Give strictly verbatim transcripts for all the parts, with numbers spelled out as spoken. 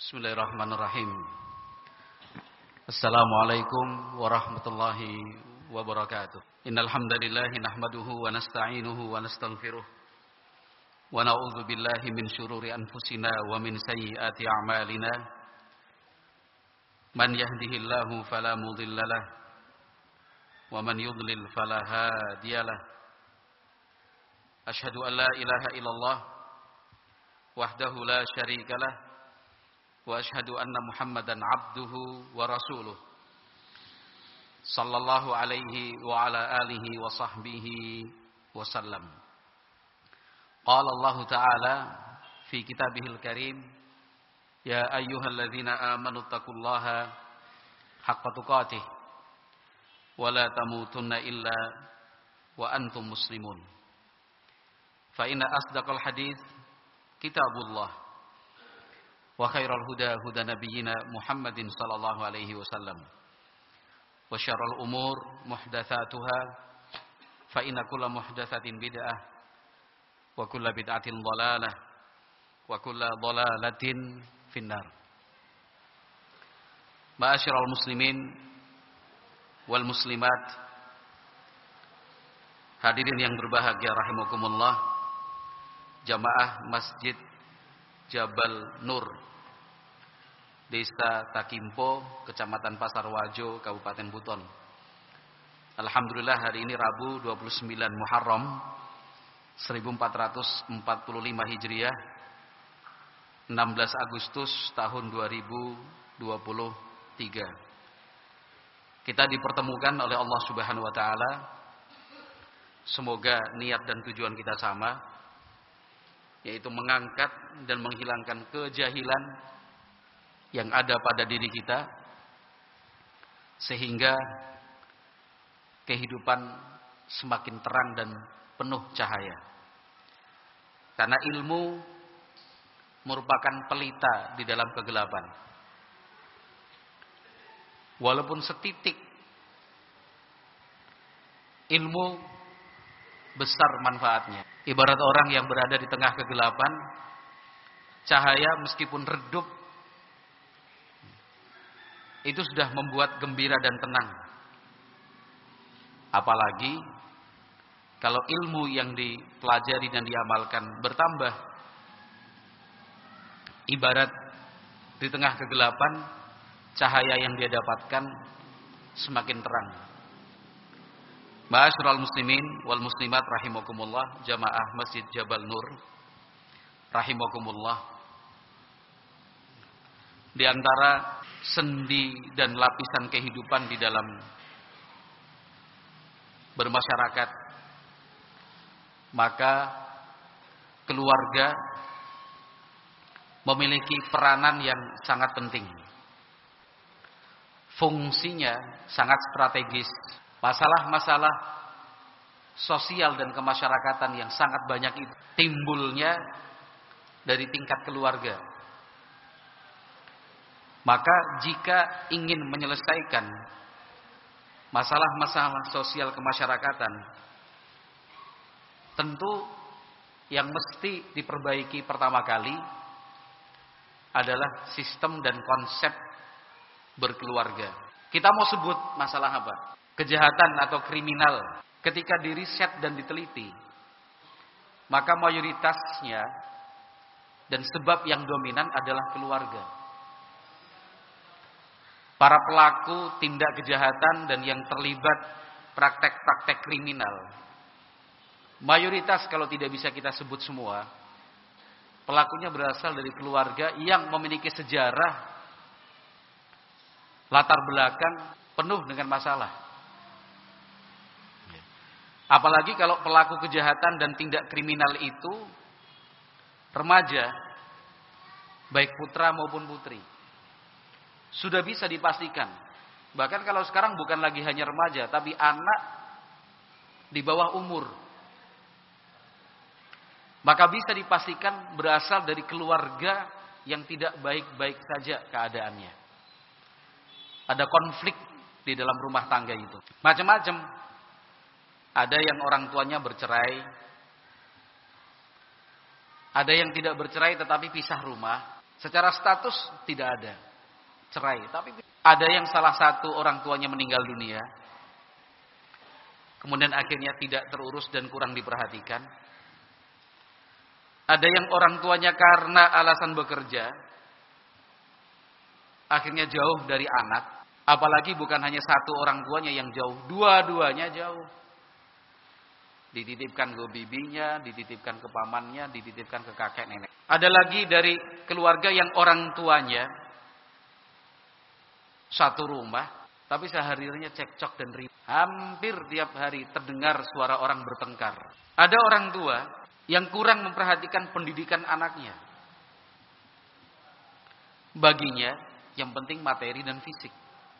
Bismillahirrahmanirrahim. Assalamualaikum warahmatullahi wabarakatuh. Innal hamdalillah nahmaduhu wa nasta'inuhu wa nastaghfiruh. Wa na'udzu billahi min shururi anfusina wa min sayyiati a'malina. Man yahdihillahu fala mudhillalah wa man yudlil fala hadiyalah. Asyhadu an la ilaha illallah wahdahu la syarikalah. Wa asyhadu anna Muhammadan abduhu wa rasuluh sallallahu alaihi wa ala alihi wa sahbihi wa sallam. Qala Allah Ta'ala fi kitabihil karim, ya ayyuhalladzina amanu taqullaha haqqa tuqatih wa la tamutunna illa wa antum muslimun. Fa inna asdaqal hadits kitabullah wa khairal huda huda nabiyyina Muhammadin sallallahu alaihi wasallam wa syarrul umur muhdatsatuha fa inna kulla muhdatsatin bid'ah wa kulla bid'atin dhalalah wa kulla dhalalatin finnar. Ma'asyiral muslimin wal muslimat, hadirin yang berbahagia rahimakumullah, jamaah Masjid Jabal Nur, Desa Takimpo, Kecamatan Pasar Wajo, Kabupaten Buton. Alhamdulillah hari ini Rabu dua puluh sembilan Muharram seribu empat ratus empat puluh lima Hijriah, enam belas Agustus tahun dua ribu dua puluh tiga. Kita dipertemukan oleh Allah Subhanahu wa taala. Semoga niat dan tujuan kita sama, yaitu mengangkat dan menghilangkan kejahilan yang ada pada diri kita, sehingga kehidupan semakin terang dan penuh cahaya. Karena ilmu merupakan pelita di dalam kegelapan. Walaupun setitik ilmu besar manfaatnya. Ibarat orang yang berada di tengah kegelapan, cahaya meskipun redup itu sudah membuat gembira dan tenang. Apalagi kalau ilmu yang dipelajari dan diamalkan bertambah. Ibarat di tengah kegelapan, cahaya yang dia dapatkan semakin terang. Ma'asyiral muslimin wal muslimat rahimakumullah, jamaah Masjid Jabal Nur rahimakumullah. Di antara sendi dan lapisan kehidupan di dalam bermasyarakat, maka keluarga memiliki peranan yang sangat penting. Fungsinya sangat strategis. Masalah-masalah sosial dan kemasyarakatan yang sangat banyak itu timbulnya dari tingkat keluarga. Maka jika ingin menyelesaikan masalah-masalah sosial kemasyarakatan, tentu yang mesti diperbaiki pertama kali adalah sistem dan konsep berkeluarga. Kita mau sebut masalah apa? Kejahatan atau kriminal. Ketika diriset dan diteliti, maka mayoritasnya dan sebab yang dominan adalah keluarga. Para pelaku tindak kejahatan dan yang terlibat praktek-praktek kriminal, mayoritas kalau tidak bisa kita sebut semua, pelakunya berasal dari keluarga yang memiliki sejarah latar belakang penuh dengan masalah. Apalagi kalau pelaku kejahatan dan tindak kriminal itu remaja, baik putra maupun putri. Sudah bisa dipastikan. Bahkan kalau sekarang bukan lagi hanya remaja, tapi anak di bawah umur. Maka bisa dipastikan berasal dari keluarga yang tidak baik-baik saja keadaannya. Ada konflik di dalam rumah tangga itu. Macam-macam. Ada yang orang tuanya bercerai. Ada yang tidak bercerai tetapi pisah rumah. Secara status tidak ada cerai, tapi ada yang salah satu orang tuanya meninggal dunia, kemudian akhirnya tidak terurus dan kurang diperhatikan. Ada yang orang tuanya karena alasan bekerja, akhirnya jauh dari anak. Apalagi bukan hanya satu orang tuanya yang jauh, dua-duanya jauh. Dititipkan ke bibinya, dititipkan ke pamannya, dititipkan ke kakek nenek. Ada lagi dari keluarga yang orang tuanya satu rumah, tapi sehari-harinya cekcok dan ribut. Hampir tiap hari terdengar suara orang bertengkar. Ada orang tua yang kurang memperhatikan pendidikan anaknya. Baginya yang penting materi dan fisik.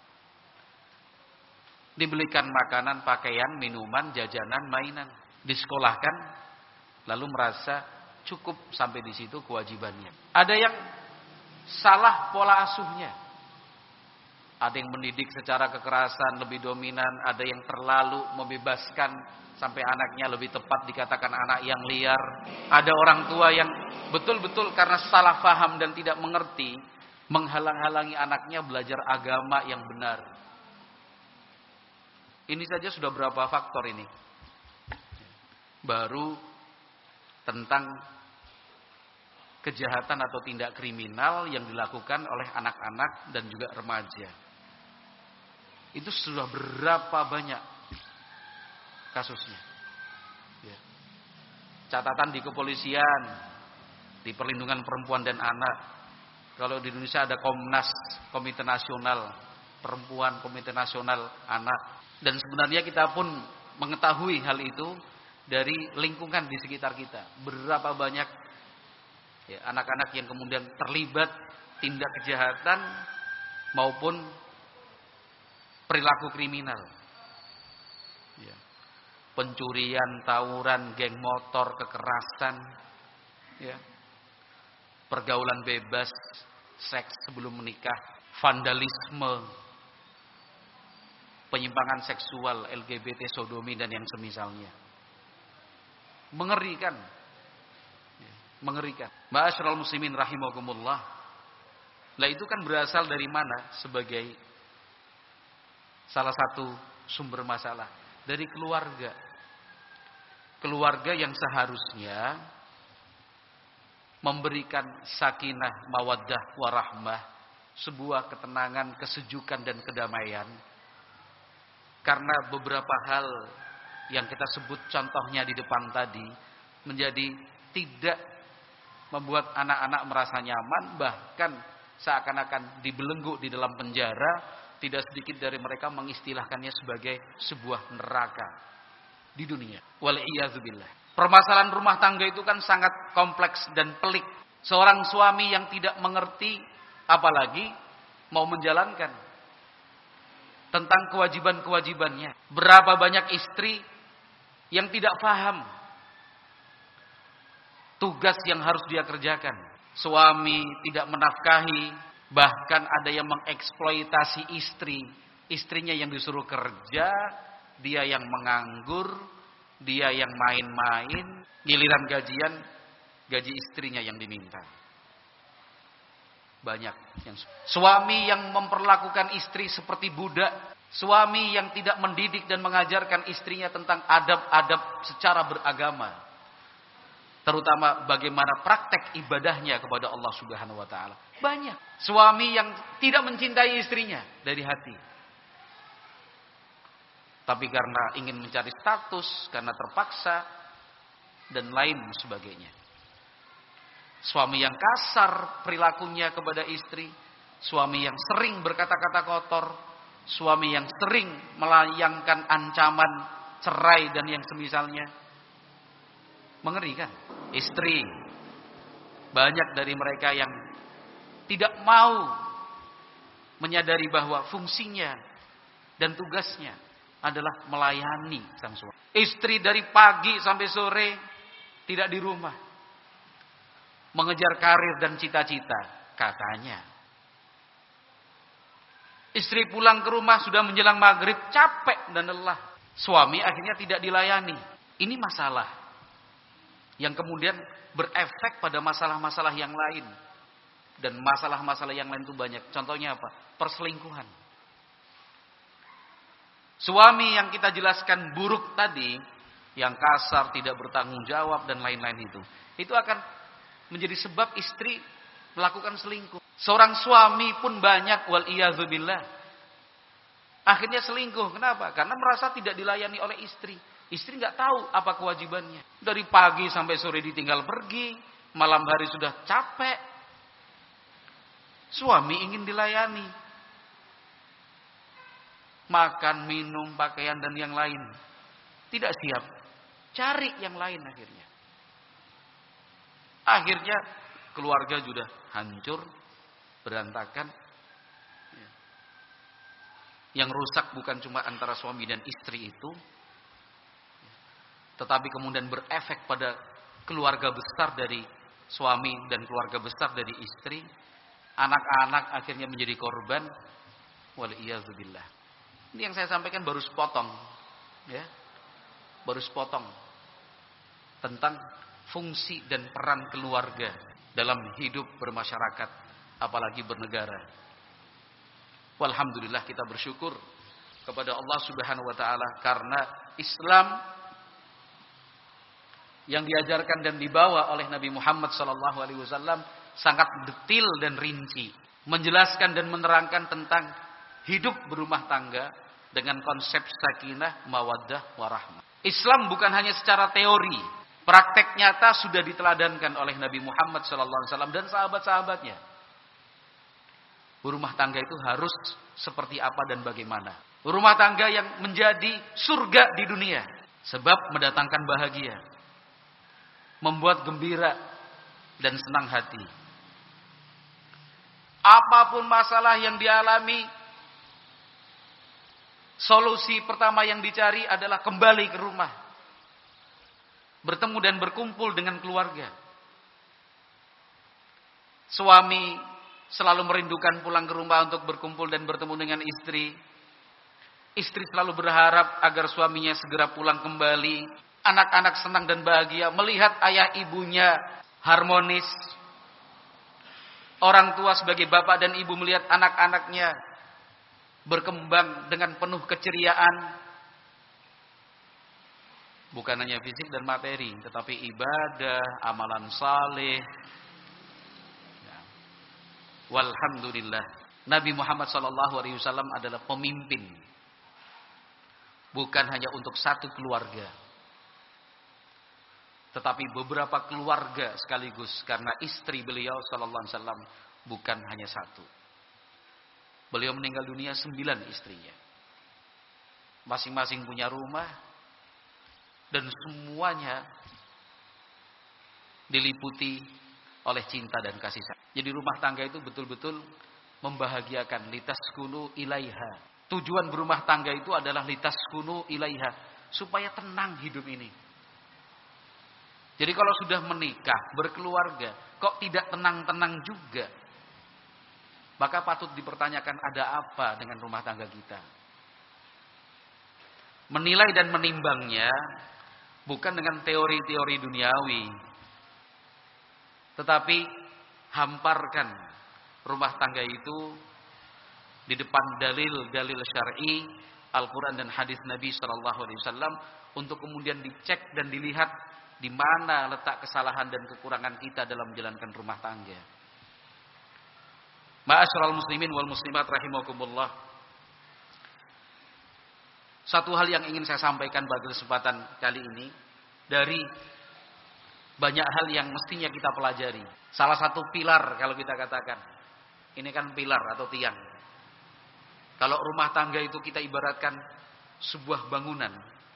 Dibelikan makanan, pakaian, minuman, jajanan, mainan. Disekolahkan, lalu merasa cukup sampai di situ kewajibannya. Ada yang salah pola asuhnya. Ada yang mendidik secara kekerasan lebih dominan, ada yang terlalu membebaskan sampai anaknya lebih tepat dikatakan anak yang liar. Ada orang tua yang betul-betul karena salah paham dan tidak mengerti, menghalang-halangi anaknya belajar agama yang benar. Ini saja sudah berapa faktor ini. Baru tentang kejahatan atau tindak kriminal yang dilakukan oleh anak-anak dan juga remaja. Itu sudah berapa banyak kasusnya. Ya. Catatan di kepolisian, di perlindungan perempuan dan anak. Kalau di Indonesia ada Komnas, Komite Nasional Perempuan, Komite Nasional Anak. Dan sebenarnya kita pun mengetahui hal itu dari lingkungan di sekitar kita. Berapa banyak ya, anak-anak yang kemudian terlibat tindak kejahatan maupun perilaku kriminal. Ya. Pencurian, tawuran, geng motor, kekerasan, ya. Pergaulan bebas, seks sebelum menikah, vandalisme, penyimpangan seksual, L G B T, sodomi dan yang semisalnya. Mengerikan. Ya, mengerikan. Ma'asyiral muslimin rahimakumullah. Lah itu kan berasal dari mana sebagai salah satu sumber masalah? Dari keluarga. Keluarga yang seharusnya memberikan sakinah, mawaddah, warahmah, sebuah ketenangan, kesejukan dan kedamaian. Karena beberapa hal yang kita sebut contohnya di depan tadi menjadi tidak membuat anak-anak merasa nyaman, bahkan seakan-akan dibelenggu di dalam penjara. Tidak sedikit dari mereka mengistilahkannya sebagai sebuah neraka di dunia. Wal'iyadzubillah. Permasalahan rumah tangga itu kan sangat kompleks dan pelik. Seorang suami yang tidak mengerti, apalagi mau menjalankan tentang kewajiban-kewajibannya. Berapa banyak istri yang tidak paham tugas yang harus dia kerjakan. Suami tidak menafkahi, bahkan ada yang mengeksploitasi istri. Istrinya yang disuruh kerja, dia yang menganggur, dia yang main-main, giliran gajian, gaji istrinya yang diminta. Banyak yang suami yang memperlakukan istri seperti budak, suami yang tidak mendidik dan mengajarkan istrinya tentang adab-adab secara beragama, terutama bagaimana praktek ibadahnya kepada Allah Subhanahu wa taala. Banyak suami yang tidak mencintai istrinya dari hati, tapi karena ingin mencari status, karena terpaksa dan lain sebagainya. Suami yang kasar perilakunya kepada istri, suami yang sering berkata-kata kotor, suami yang sering melayangkan ancaman cerai dan yang semisalnya. Mengerikan. Istri, banyak dari mereka yang tidak mau menyadari bahwa fungsinya dan tugasnya adalah melayani sang suami. Istri dari pagi sampai sore tidak di rumah, mengejar karir dan cita-cita katanya. Istri pulang ke rumah sudah menjelang maghrib, capek dan lelah. Suami akhirnya tidak dilayani. Ini masalah yang kemudian berefek pada masalah-masalah yang lain. Dan masalah-masalah yang lain itu banyak. Contohnya apa? Perselingkuhan. Suami yang kita jelaskan buruk tadi, yang kasar, tidak bertanggung jawab dan lain-lain itu, itu akan menjadi sebab istri melakukan selingkuh. Seorang suami pun banyak wal iyadzubillah akhirnya selingkuh. Kenapa? Karena merasa tidak dilayani oleh istri. Istri nggak tahu apa kewajibannya. Dari pagi sampai sore ditinggal pergi, malam hari sudah capek. Suami ingin dilayani. Makan, minum, pakaian dan yang lain. Tidak siap. Cari yang lain akhirnya. Akhirnya keluarga sudah hancur, berantakan. Yang rusak bukan cuma antara suami dan istri itu, tetapi kemudian berefek pada keluarga besar dari suami dan keluarga besar dari istri. Anak-anak akhirnya menjadi korban. Waliyadzubillah. Ini yang saya sampaikan baru sepotong, ya, baru sepotong tentang fungsi dan peran keluarga dalam hidup bermasyarakat, apalagi bernegara. Walhamdulillah, kita bersyukur kepada Allah Subhanahu wa taala karena Islam yang diajarkan dan dibawa oleh Nabi Muhammad sallallahu alaihi wasallam sangat detail dan rinci, menjelaskan dan menerangkan tentang hidup berumah tangga dengan konsep sakinah, mawaddah, warahmah. Islam bukan hanya secara teori, praktek nyata sudah diteladankan oleh Nabi Muhammad sallallahu alaihi wasallam dan sahabat-sahabatnya. Berumah tangga itu harus seperti apa dan bagaimana. Rumah tangga yang menjadi surga di dunia, sebab mendatangkan bahagia, membuat gembira dan senang hati. Apapun masalah yang dialami, solusi pertama yang dicari adalah kembali ke rumah, bertemu dan berkumpul dengan keluarga. Suami selalu merindukan pulang ke rumah untuk berkumpul dan bertemu dengan istri. Istri selalu berharap agar suaminya segera pulang kembali. Anak-anak senang dan bahagia melihat ayah ibunya harmonis. Orang tua sebagai bapak dan ibu melihat anak-anaknya berkembang dengan penuh keceriaan. Bukan hanya fisik dan materi, tetapi ibadah, amalan saleh. Walhamdulillah, Nabi Muhammad sallallahu alaihi wasallam adalah pemimpin, bukan hanya untuk satu keluarga, tetapi beberapa keluarga sekaligus, karena istri beliau sallallahu alaihi wasallam bukan hanya satu. Beliau meninggal dunia sembilan istrinya, masing-masing punya rumah, dan semuanya diliputi oleh cinta dan kasih sayang. Jadi rumah tangga itu betul-betul membahagiakan, litaskunu ilaiha. Tujuan berumah tangga itu adalah litaskunu ilaiha, supaya tenang hidup ini. Jadi kalau sudah menikah, berkeluarga, kok tidak tenang-tenang juga, maka patut dipertanyakan ada apa dengan rumah tangga kita. Menilai dan menimbangnya bukan dengan teori-teori duniawi, tetapi hamparkan rumah tangga itu di depan dalil-dalil syar'i, Al-Quran dan hadis Nabi Sallallahu Alaihi Wasallam, untuk kemudian dicek dan dilihat di mana letak kesalahan dan kekurangan kita dalam menjalankan rumah tangga. Ma'asyiral muslimin wal muslimat rahimakumullah. Satu hal yang ingin saya sampaikan pada kesempatan kali ini, dari banyak hal yang mestinya kita pelajari. Salah satu pilar, kalau kita katakan, ini kan pilar atau tiang. Kalau rumah tangga itu kita ibaratkan sebuah bangunan,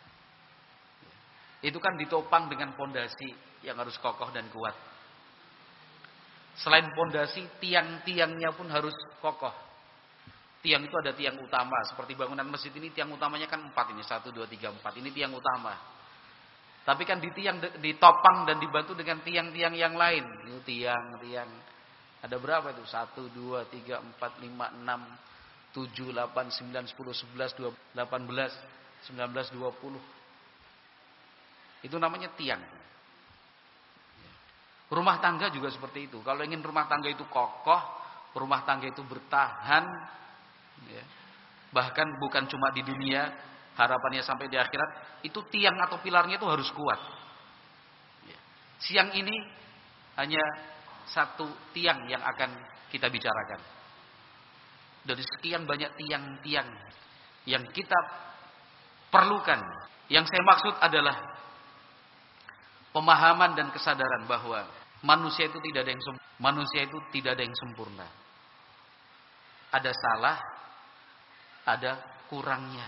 itu kan ditopang dengan pondasi yang harus kokoh dan kuat. Selain pondasi, tiang-tiangnya pun harus kokoh. Tiang itu ada tiang utama, seperti bangunan masjid ini tiang utamanya kan empat ini, satu, dua, tiga, empat. Ini tiang utama. Tapi kan di tiang, ditopang dan dibantu dengan tiang-tiang yang lain. Ini tiang-tiang. Ada berapa itu? Satu, dua, tiga, empat, lima, enam, tujuh, delapan, sembilan, sepuluh, sebelas, dua, delapan belas, sembilan belas, dua puluh. Itu namanya tiang. Rumah tangga juga seperti itu. Kalau ingin rumah tangga itu kokoh, rumah tangga itu bertahan, ya, bahkan bukan cuma di dunia, harapannya sampai di akhirat, itu tiang atau pilarnya itu harus kuat. Ya. Siang ini hanya satu tiang yang akan kita bicarakan. Dari sekian banyak tiang-tiang yang kita perlukan. Yang saya maksud adalah pemahaman dan kesadaran bahwa manusia itu tidak ada yang sempurna. Manusia itu tidak ada yang sempurna. Ada salah, ada kurangnya.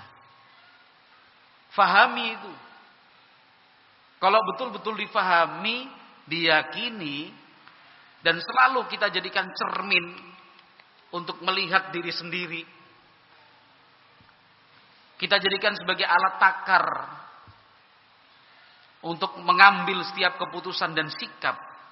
Fahami itu. Kalau betul-betul difahami, diyakini, dan selalu kita jadikan cermin untuk melihat diri sendiri. Kita jadikan sebagai alat takar untuk mengambil setiap keputusan dan sikap.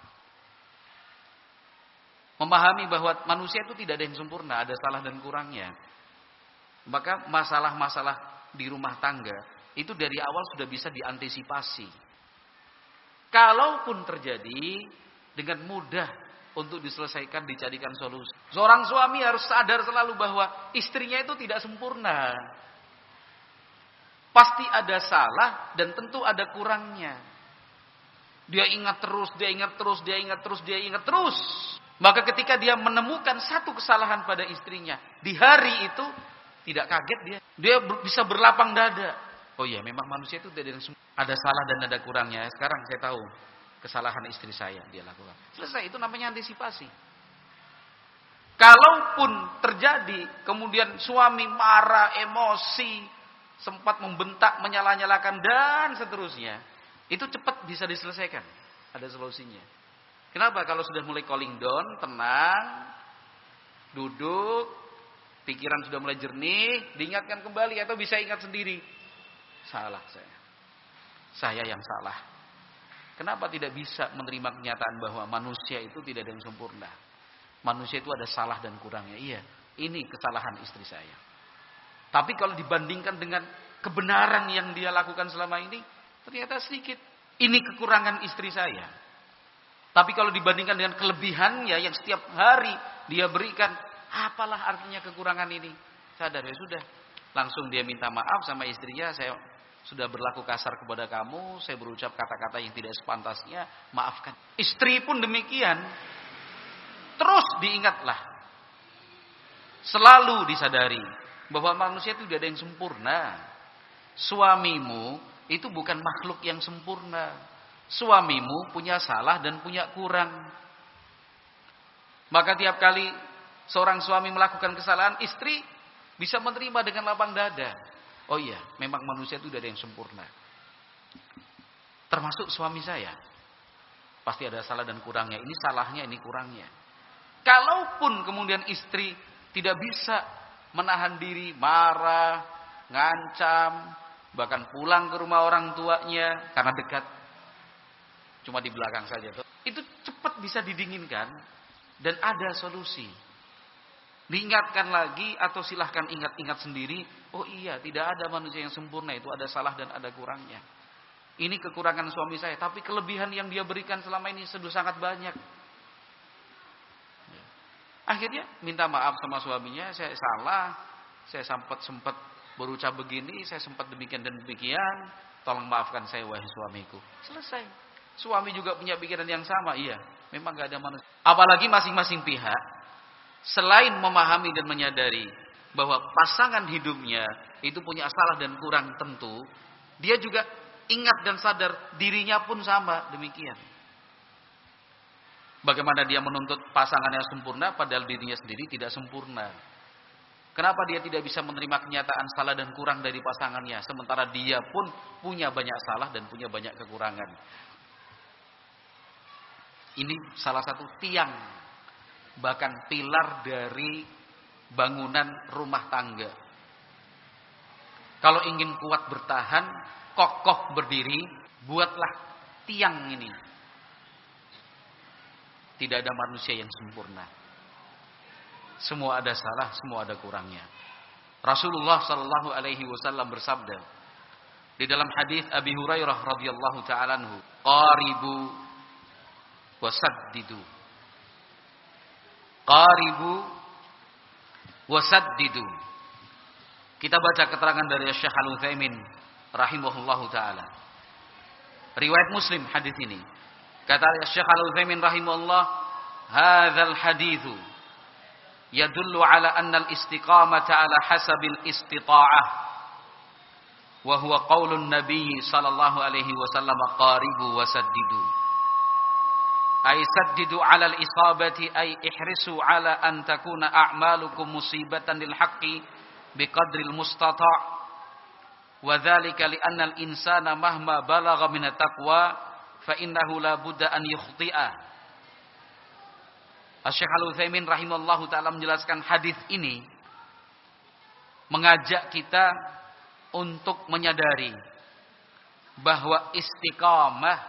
Memahami bahwa manusia itu tidak ada yang sempurna, ada salah dan kurangnya. Maka masalah-masalah di rumah tangga itu dari awal sudah bisa diantisipasi. Kalaupun terjadi, dengan mudah untuk diselesaikan, dicarikan solusi. Seorang suami harus sadar selalu bahwa istrinya itu tidak sempurna. Pasti ada salah dan tentu ada kurangnya. Dia ingat terus, dia ingat terus, dia ingat terus, dia ingat terus. Maka ketika dia menemukan satu kesalahan pada istrinya, di hari itu tidak kaget dia. Dia bisa berlapang dada. Oh iya, memang manusia itu tidak ada salah dan ada kurangnya. Sekarang saya tahu kesalahan istri saya dia lakukan. Selesai, itu namanya antisipasi. Kalaupun terjadi kemudian suami marah, emosi, sempat membentak, menyalah-nyalakan dan seterusnya, itu cepat bisa diselesaikan. Ada solusinya. Kenapa? Kalau sudah mulai calling down, tenang, duduk, pikiran sudah mulai jernih, diingatkan kembali atau bisa ingat sendiri. Salah saya. Saya yang salah. Kenapa tidak bisa menerima kenyataan bahwa manusia itu tidak ada yang sempurna? Manusia itu ada salah dan kurangnya. Iya, ini kesalahan istri saya. Tapi kalau dibandingkan dengan kebenaran yang dia lakukan selama ini, ternyata sedikit. Ini kekurangan istri saya. Tapi kalau dibandingkan dengan kelebihannya yang setiap hari dia berikan, apalah artinya kekurangan ini? Sadar, ya sudah. Langsung dia minta maaf sama istrinya, saya sudah berlaku kasar kepada kamu, saya berucap kata-kata yang tidak sepantasnya, maafkan. Istri pun demikian. Terus diingatlah. Selalu disadari bahwa manusia itu tidak ada yang sempurna. Suamimu itu bukan makhluk yang sempurna. Suamimu punya salah dan punya kurang. Maka tiap kali seorang suami melakukan kesalahan, istri bisa menerima dengan lapang dada. Oh iya, memang manusia itu tidak ada yang sempurna. Termasuk suami saya. Pasti ada salah dan kurangnya. Ini salahnya, ini kurangnya. Kalaupun kemudian istri tidak bisa menahan diri, marah, ngancam, bahkan pulang ke rumah orang tuanya karena dekat, cuma di belakang saja, itu cepat bisa didinginkan dan ada solusi. Diingatkan lagi atau silahkan ingat-ingat sendiri. Oh iya, tidak ada manusia yang sempurna, itu ada salah dan ada kurangnya. Ini kekurangan suami saya, tapi kelebihan yang dia berikan selama ini sudah sangat banyak. Akhirnya minta maaf sama suaminya, saya salah, saya sempat sempat berucap begini, saya sempat demikian dan demikian, tolong maafkan saya wahai suamiku. Selesai. Suami juga punya pikiran yang sama, iya, memang gak ada manusia. Apalagi masing-masing pihak selain memahami dan menyadari bahwa pasangan hidupnya itu punya salah dan kurang tentu, dia juga ingat dan sadar dirinya pun sama demikian. Bagaimana dia menuntut pasangannya sempurna padahal dirinya sendiri tidak sempurna? Kenapa dia tidak bisa menerima kenyataan salah dan kurang dari pasangannya, sementara dia pun punya banyak salah dan punya banyak kekurangan? Ini salah satu tiang, bahkan pilar dari bangunan rumah tangga. Kalau ingin kuat bertahan, kokoh berdiri, buatlah tiang ini. Tidak ada manusia yang sempurna. Semua ada salah, semua ada kurangnya. Rasulullah sallallahu alaihi wasallam bersabda di dalam hadis Abi Hurairah radhiyallahu ta'ala anhu, "Qaribu wasaddidu. Qaribu wasaddidu. Kita baca keterangan dari Syekh Al-Utsaimin rahimahullahu taala. Riwayat Muslim hadis ini. Kata Syekh Al-Utsaimin rahimahullah, "Hadzal haditsu yadullu ala anna al-istiqamata ala hasabil istita'ah wa huwa qaulun nabiy sallallahu alaihi wasallam qaribu wasaddidu." Ay saddidu ala al-isabati ay ihrisu ala an takuna a'malukum musibatan lil haqqi biqadril mustata' wa dzalika li anna al-insana mahma balagha min at-taqwa fa innahu la budda an yukhti'a. Asy-Syaikh Al-Utsaimin rahimallahu taala menjelaskan hadis ini mengajak kita untuk menyadari bahwa istiqamah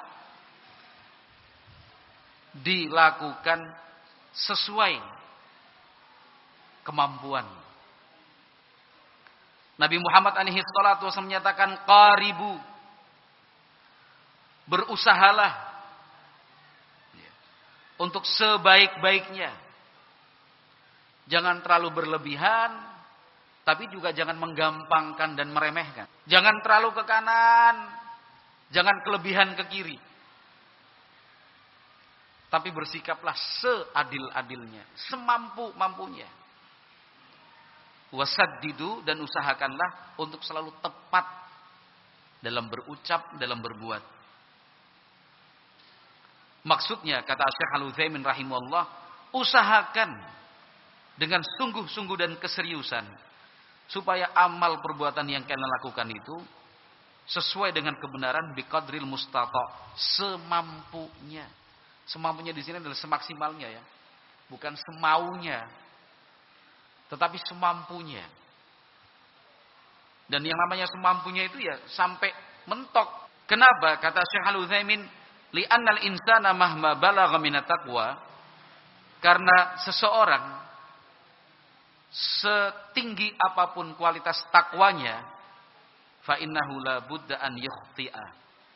dilakukan sesuai kemampuan. Nabi Muhammad alaihi salatu wasallam menyatakan qaribu, berusahalah untuk sebaik-baiknya. Jangan terlalu berlebihan, tapi juga jangan menggampangkan dan meremehkan. Jangan terlalu ke kanan, jangan kelebihan ke kiri. Tapi bersikaplah seadil-adilnya, semampu-mampunya. Wasaddidu, dan usahakanlah untuk selalu tepat dalam berucap, dalam berbuat. Maksudnya, kata Syekh Al-Utsaimin rahimahullah, usahakan dengan sungguh-sungguh dan keseriusan supaya amal perbuatan yang kalian lakukan itu sesuai dengan kebenaran biqadril mustata', semampunya. Semampunya di sini adalah semaksimalnya ya, bukan semaunya, tetapi semampunya. Dan yang namanya semampunya itu ya sampai mentok. Kenapa? Kata Syekh Al-Utsaimin, li'annal insana mahma balagha minat taqwa, karena seseorang setinggi apapun kualitas takwanya, fa innahu la budda an yukhti'a,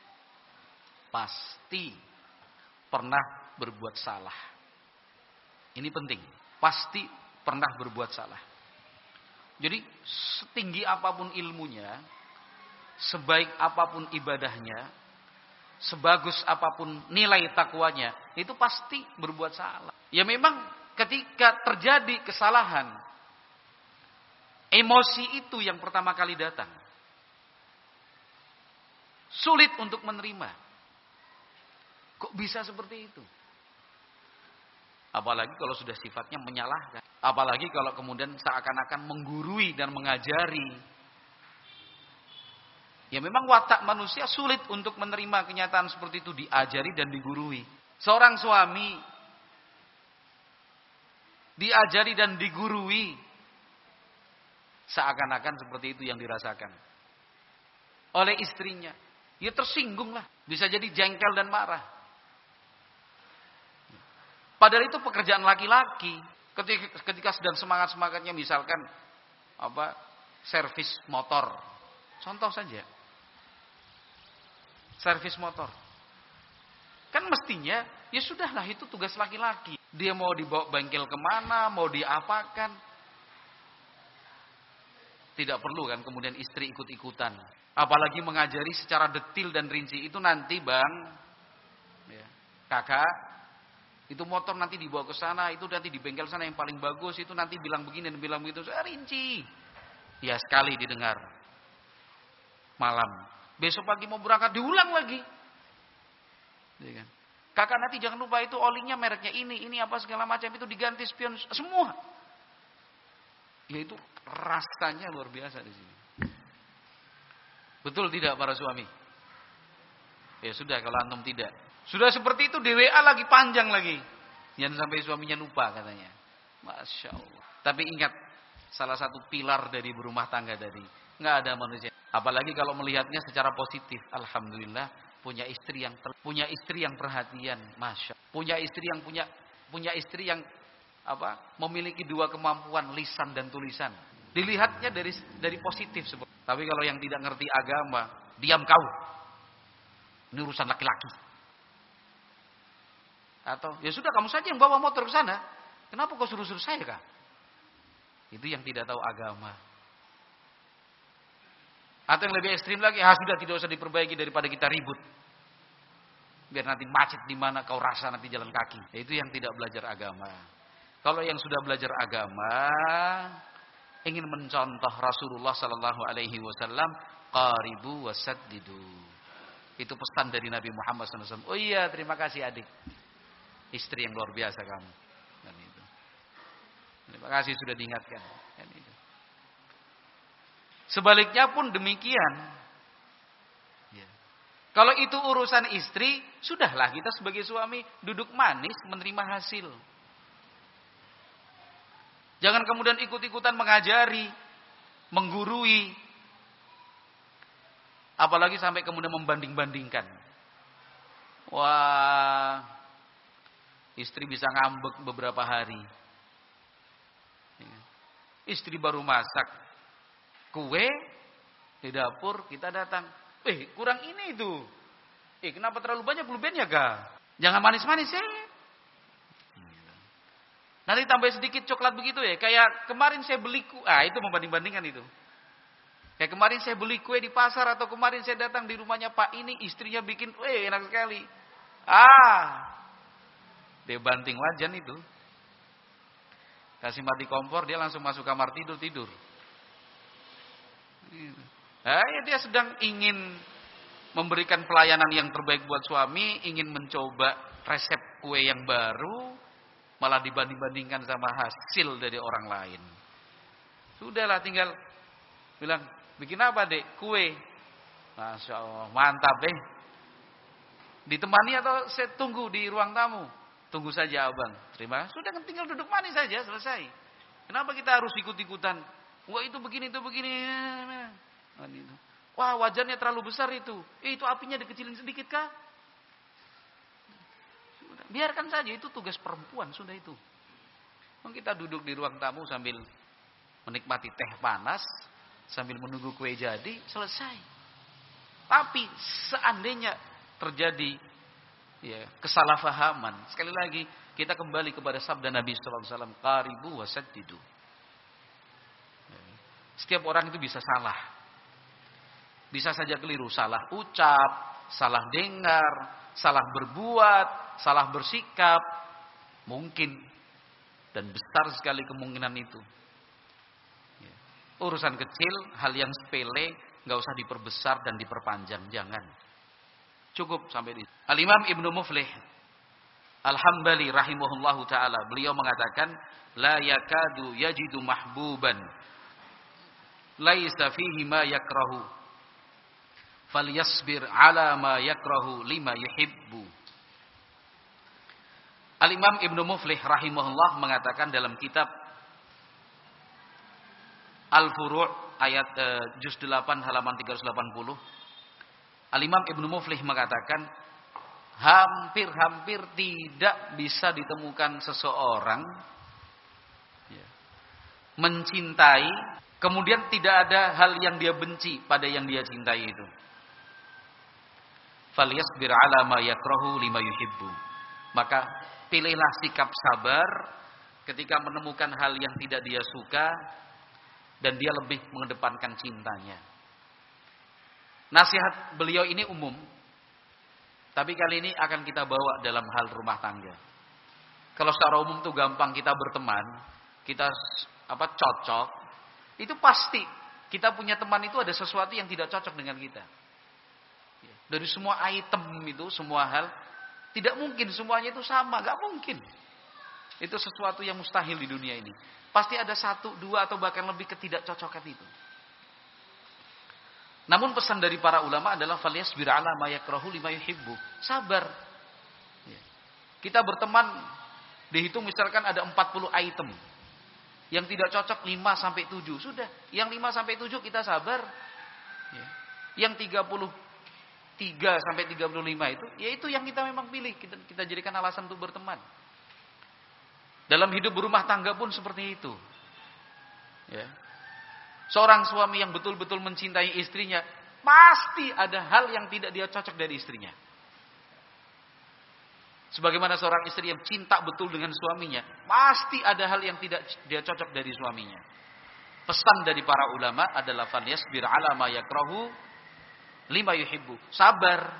pasti pernah berbuat salah. Ini penting, pasti pernah berbuat salah. Jadi setinggi apapun ilmunya, sebaik apapun ibadahnya, sebagus apapun nilai takwanya, itu pasti berbuat salah. Ya memang ketika terjadi kesalahan, emosi itu yang pertama kali datang. Sulit untuk menerima. Kok bisa seperti itu? Apalagi kalau sudah sifatnya menyalahkan. Apalagi kalau kemudian seakan-akan menggurui dan mengajari. Ya memang watak manusia sulit untuk menerima kenyataan seperti itu, diajari dan digurui. Seorang suami diajari dan digurui, seakan-akan seperti itu yang dirasakan oleh istrinya. Ya tersinggung lah, bisa jadi jengkel dan marah. Padahal itu pekerjaan laki-laki. Ketika, ketika sedang semangat-semangatnya misalkan apa servis motor. Contoh saja. Servis motor. Kan mestinya ya sudahlah itu tugas laki-laki. Dia mau dibawa bengkel kemana, mau diapakan. Tidak perlu kan kemudian istri ikut-ikutan. Apalagi mengajari secara detil dan rinci. Itu nanti bang, ya, kakak, itu motor nanti dibawa ke sana, itu nanti di bengkel sana yang paling bagus, itu nanti bilang begini dan bilang begitu, saya rinci. Ya sekali didengar. Malam. Besok pagi mau berangkat diulang lagi. Ya kan? Kakak nanti jangan lupa itu olinya mereknya ini, ini apa segala macam itu diganti spion semua. Ya itu rasanya luar biasa di sini. Betul tidak para suami? Ya sudah kalau antum tidak. Sudah seperti itu di W A lagi panjang lagi. Jangan sampai suaminya lupa katanya. Masya Allah. Tapi ingat, salah satu pilar dari berumah tangga tadi, nggak ada manusia. Apalagi kalau melihatnya secara positif. Alhamdulillah punya istri yang punya istri yang perhatian, masya. Punya istri yang punya punya istri yang apa? Memiliki dua kemampuan, lisan dan tulisan. Dilihatnya dari dari positif. Tapi kalau yang tidak ngerti agama, diam kau. Ini urusan laki-laki. Atau ya sudah kamu saja yang bawa motor ke sana. Kenapa kau suruh-suruh saya, Kak? Itu yang tidak tahu agama. Atau yang lebih ekstrim lagi, ah sudah tidak usah diperbaiki daripada kita ribut. Biar nanti macet di mana kau rasa nanti jalan kaki. Itu yang tidak belajar agama. Kalau yang sudah belajar agama, ingin mencontoh Rasulullah Sallallahu Alaihi Wasallam, qaribu wasaddidu. Itu pesan dari Nabi Muhammad Sallallahu Alaihi Wasallam. Oh iya, terima kasih adik, istri yang luar biasa kamu. Dan itu. Terima kasih sudah diingatkan. Dan itu. Sebaliknya pun demikian. Ya. Kalau itu urusan istri, sudahlah kita sebagai suami duduk manis menerima hasil. Jangan kemudian ikut-ikutan mengajari, menggurui. Apalagi sampai kemudian membanding-bandingkan. Wah, istri bisa ngambek beberapa hari. Istri baru masak kue di dapur, kita datang. Eh, kurang ini itu. Eh, kenapa terlalu banyak blueberry-nya, Kak? Jangan manis-manis ya. Nanti tambah sedikit coklat begitu ya. Kayak kemarin saya beli kue. Ah, itu membanding-bandingkan itu. Kayak kemarin saya beli kue di pasar. Atau kemarin saya datang di rumahnya Pak ini. Istrinya bikin, eh enak sekali. Ah. Dia banting wajan itu. Kasih mati kompor. Dia langsung masuk kamar tidur-tidur. Nah, ya dia sedang ingin memberikan pelayanan yang terbaik buat suami. Ingin mencoba resep kue yang baru. Malah dibanding-bandingkan sama hasil dari orang lain. Sudahlah tinggal bilang, bikin apa dek? Kue. Masya Allah, mantap deh. Ditemani atau saya tunggu di ruang tamu? Tunggu saja abang. Terima. Sudah kan tinggal duduk manis saja, selesai. Kenapa kita harus ikut-ikutan? Wah itu begini, itu begini. Wah wajannya terlalu besar itu. Eh, itu apinya dikecilin sedikit kah? Biarkan saja, itu tugas perempuan, sudah itu. Kita duduk di ruang tamu sambil menikmati teh panas, sambil menunggu kue jadi, selesai. Tapi seandainya terjadi ya, kesalahpahaman, sekali lagi kita kembali kepada sabda Nabi sallallahu alaihi wasallam, qaribu wasaddidu. Setiap orang itu bisa salah. Bisa saja keliru, salah ucap, salah dengar, salah berbuat, salah bersikap, mungkin dan besar sekali kemungkinan itu. Ya. Urusan kecil, hal yang sepele, nggak usah diperbesar dan diperpanjang, jangan. Cukup sampai di. Al-Imam Ibnu Muflih Al-Hambali rahimahullahu taala, beliau mengatakan, la yakadu yajidu mahbuban laisa fihi ma yakrahu falyasbir ala ma yakrahu lima yuhibbu. Al-Imam Ibnu Muflih rahimahullah mengatakan dalam kitab Al-Furu' ayat eh, juz delapan halaman tiga ratus delapan puluh. Al-Imam Ibnu Muflih mengatakan hampir-hampir tidak bisa ditemukan seseorang ya, mencintai kemudian tidak ada hal yang dia benci pada yang dia cintai itu. Falyasbir ala ma yakrahu lima yuhibbu. Maka pilihlah sikap sabar ketika menemukan hal yang tidak dia suka dan dia lebih mengedepankan cintanya. Nasihat beliau ini umum, tapi kali ini akan kita bawa dalam hal rumah tangga. Kalau secara umum tuh gampang kita berteman, kita apa cocok, itu pasti kita punya teman itu ada sesuatu yang tidak cocok dengan kita. Dari semua item itu, semua hal, tidak mungkin semuanya itu sama, gak mungkin. Itu sesuatu yang mustahil di dunia ini. Pasti ada satu, dua atau bahkan lebih ketidakcocokan itu. Namun pesan dari para ulama adalah falyasbir ala ma yakrahu lima yuhibbu. Sabar. Kita berteman dihitung misalkan ada empat puluh item. Yang tidak cocok lima sampai tujuh. Sudah, yang lima sampai tujuh kita sabar. Yang tiga puluh tiga sampai tiga puluh lima itu, yaitu yang kita memang pilih, kita, kita jadikan alasan untuk berteman. Dalam hidup berumah tangga pun seperti itu. Ya. Seorang suami yang betul-betul mencintai istrinya, pasti ada hal yang tidak dia cocok dari istrinya. Sebagaimana seorang istri yang cinta betul dengan suaminya, pasti ada hal yang tidak dia cocok dari suaminya. Pesan dari para ulama adalah falyasbir ala ma yakrahu lima yuhibbu. Sabar.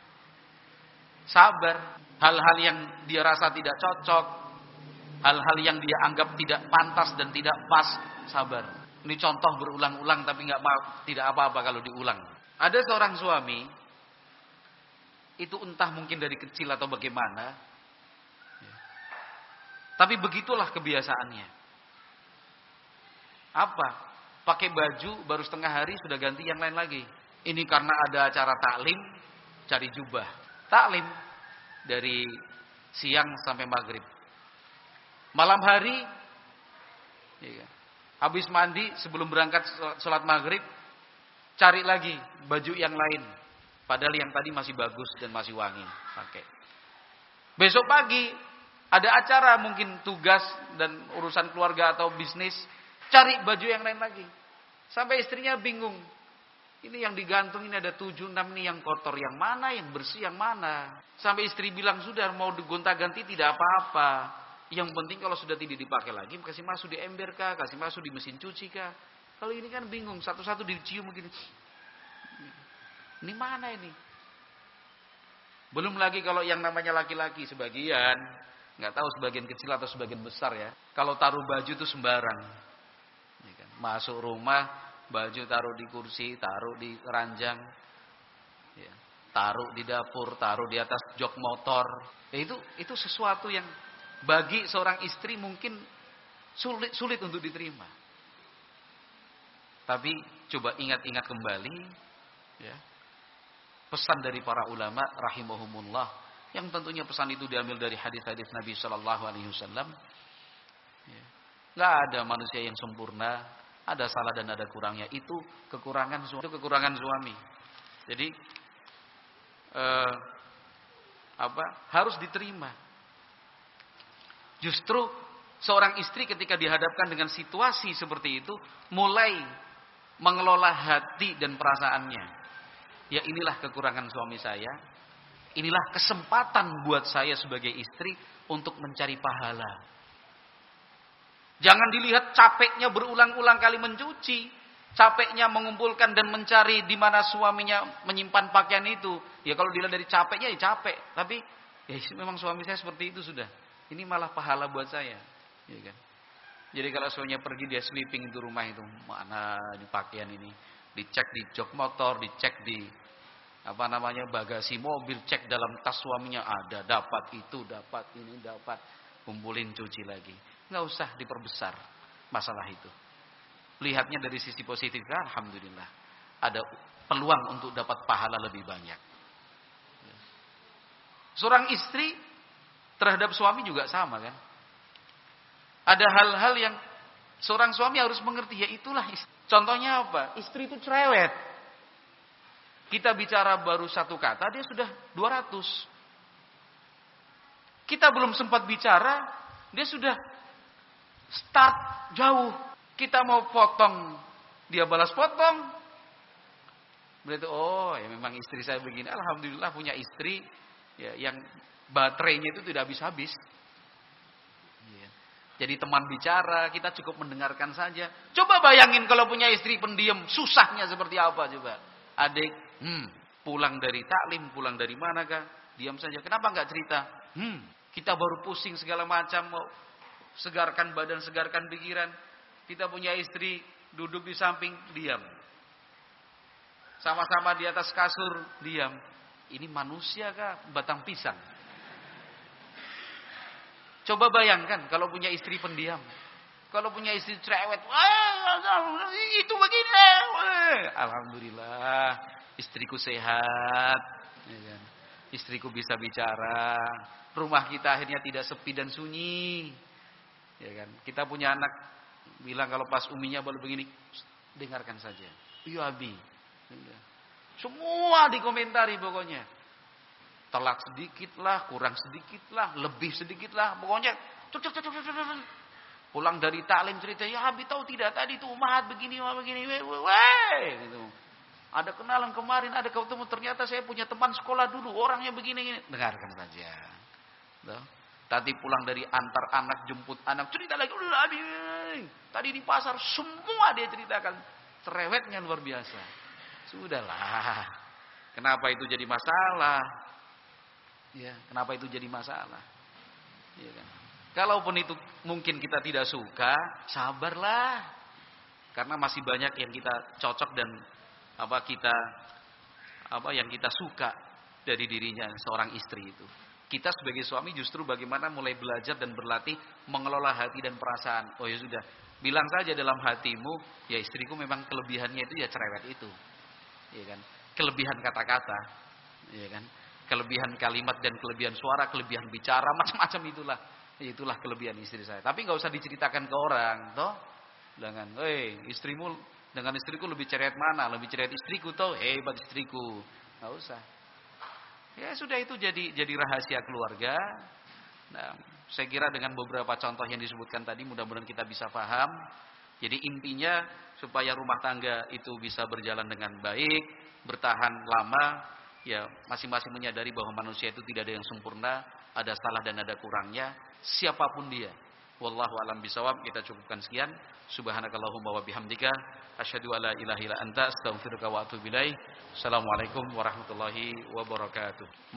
Sabar. Hal-hal yang dia rasa tidak cocok, hal-hal yang dia anggap tidak pantas dan tidak pas, sabar. Ini contoh berulang-ulang tapi nggak tidak apa-apa kalau diulang. Ada seorang suami, itu entah mungkin dari kecil atau bagaimana, tapi begitulah kebiasaannya. Apa? Pakai baju baru setengah hari sudah ganti yang lain lagi. Ini karena ada acara taklim, cari jubah. Taklim dari siang sampai maghrib. Malam hari, ya, habis mandi sebelum berangkat sholat maghrib, cari lagi baju yang lain. Padahal yang tadi masih bagus dan masih wangi. Pakai. Besok pagi ada acara mungkin tugas dan urusan keluarga atau bisnis, cari baju yang lain lagi. Sampai istrinya bingung. Ini yang digantung ini ada tujuh, enam ini yang kotor. Yang mana, yang bersih, yang mana. Sampai istri bilang, sudah mau digonta-ganti tidak apa-apa. Yang penting kalau sudah tidak dipakai lagi, kasih masuk di ember kah, kasih masuk di mesin cuci kah. Kalau ini kan bingung, satu-satu dicium begini. Ini mana ini? Belum lagi kalau yang namanya laki-laki sebagian, nggak tahu sebagian kecil atau sebagian besar ya. Kalau taruh baju itu sembarang. Masuk rumah, baju taruh di kursi, taruh di ranjang, ya, taruh di dapur, taruh di atas jok motor. Ya, itu itu sesuatu yang bagi seorang istri mungkin sulit sulit untuk diterima. Tapi coba ingat-ingat kembali, ya, pesan dari para ulama rahimahumullah, yang tentunya pesan itu diambil dari hadis-hadis Nabi Shallallahu Alaihi Wasallam. Ya, nggak ada manusia yang sempurna. Ada salah dan ada kurangnya. Itu kekurangan suami. Itu kekurangan suami. Jadi eh, apa? Harus diterima. Justru seorang istri ketika dihadapkan dengan situasi seperti itu, mulai mengelola hati dan perasaannya. Ya, inilah kekurangan suami saya. Inilah kesempatan buat saya sebagai istri untuk mencari pahala. Jangan dilihat capeknya berulang-ulang kali mencuci, capeknya mengumpulkan dan mencari di mana suaminya menyimpan pakaian itu. Ya kalau dilihat dari capeknya ya capek, tapi ya memang suami saya seperti itu sudah. Ini malah pahala buat saya, ya kan? Jadi kalau suaminya pergi dia sweeping itu rumah itu, mana di pakaian ini, dicek di jok motor, dicek di apa namanya bagasi mobil, cek dalam tas suaminya ada, dapat itu, dapat ini, dapat, kumpulin cuci lagi. Nggak usah diperbesar masalah itu. Lihatnya dari sisi positif, alhamdulillah. Ada peluang untuk dapat pahala lebih banyak. Seorang istri terhadap suami juga sama kan. Ada hal-hal yang seorang suami harus mengerti, ya itulah istri. Contohnya apa? Istri itu cerewet. Kita bicara baru satu kata, dia sudah dua ratus. Kita belum sempat bicara, dia sudah start jauh. Kita mau potong, dia balas potong. Berarti oh ya memang istri saya begini. Alhamdulillah punya istri ya, yang baterainya itu tidak habis-habis. Ya. Jadi teman bicara, kita cukup mendengarkan saja. Coba bayangin kalau punya istri pendiam, susahnya seperti apa coba. Adik, hmm, pulang dari taklim, pulang dari manakah? Diam saja. Kenapa nggak cerita? Hmm, kita baru pusing segala macam, mau segarkan badan, segarkan pikiran. Kita punya istri duduk di samping, diam. Sama-sama di atas kasur, diam. Ini manusia kah? Batang pisang. Coba bayangkan kalau punya istri pendiam. Kalau punya istri cerewet, itu begini. Alhamdulillah, istriku sehat. Istriku bisa bicara. Rumah kita akhirnya tidak sepi dan sunyi. Ya kan? Kita punya anak bilang kalau pas uminya baru begini, dengarkan saja. Iya Abi. Semua dikomentari pokoknya. Telak sedikit lah, kurang sedikit lah, lebih sedikit lah, pokoknya. Cuk, cuk, cuk, cuk, cuk. Pulang dari taklim cerita, ya Abi tahu tidak tadi itu umat begini, umat begini, weh, gitu. Ada kenalan kemarin, ada ketemu ternyata saya punya teman sekolah dulu, orangnya begini, gini. Dengarkan saja. Tuh. Tadi pulang dari antar anak, jemput anak, cerita lagi, udah tadi di pasar semua dia ceritakan, cerewetnya luar biasa. Sudahlah, kenapa itu jadi masalah? Ya, kenapa itu jadi masalah? Ya kan? Kalaupun itu mungkin kita tidak suka, sabarlah, karena masih banyak yang kita cocok dan apa kita apa yang kita suka dari dirinya seorang istri itu. Kita sebagai suami justru bagaimana mulai belajar dan berlatih mengelola hati dan perasaan. Oh ya sudah, bilang saja dalam hatimu, ya istriku memang kelebihannya itu ya cerewet itu. Ya kan? Kelebihan kata-kata, ya kan? Kelebihan kalimat dan kelebihan suara, kelebihan bicara, macam-macam itulah. Itulah kelebihan istri saya. Tapi nggak usah diceritakan ke orang, toh. Dengan, "Eh, istrimu dengan istriku lebih cerewet mana? Lebih cerewet istriku toh, hebat istriku." Nggak usah. Ya sudah, itu jadi jadi rahasia keluarga. Nah, saya kira dengan beberapa contoh yang disebutkan tadi mudah-mudahan kita bisa paham. Jadi intinya supaya rumah tangga itu bisa berjalan dengan baik, bertahan lama, ya masing-masing menyadari bahwa manusia itu tidak ada yang sempurna, ada salah dan ada kurangnya, siapapun dia. Wallahu a'lam bishawab. Kita cukupkan sekian. Subhanakallahumma wa bihamdika asyhadu alla ilaha illa anta astaghfiruka wa atubu ilaik. Assalamualaikum warahmatullahi wabarakatuh.